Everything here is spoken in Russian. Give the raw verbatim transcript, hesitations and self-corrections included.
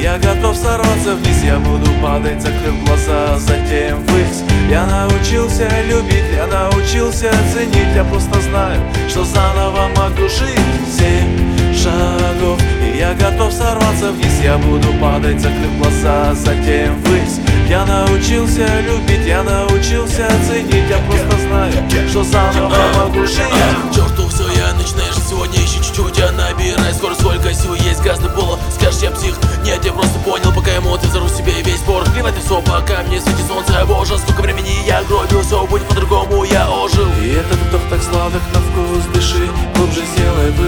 Я готов сорваться вниз, я буду падать, закрыв глаза, затем ввысь. Я научился любить, я научился ценить. Я просто знаю, что заново могу жить. Семь шагов, и я готов сорваться вниз. Я буду падать, закрыв глаза, затем ввысь. Я научился любить, я научился ценить. Я просто знаю, что заново могу жить. Черту все, я начинаю жить сегодня, еще чуть-чуть. Я набираю скорость, сколько сил есть, газ до пола. Скажешь, я псих, нет, я просто понял, пока эмоции взорву себе весь спор. Плевать на все, пока мне светит солнце. Боже, сколько времени я гробил, все будет по-другому, я ожил. И этот вдох так сладок на вкус, дыши глубже, сделай выдох.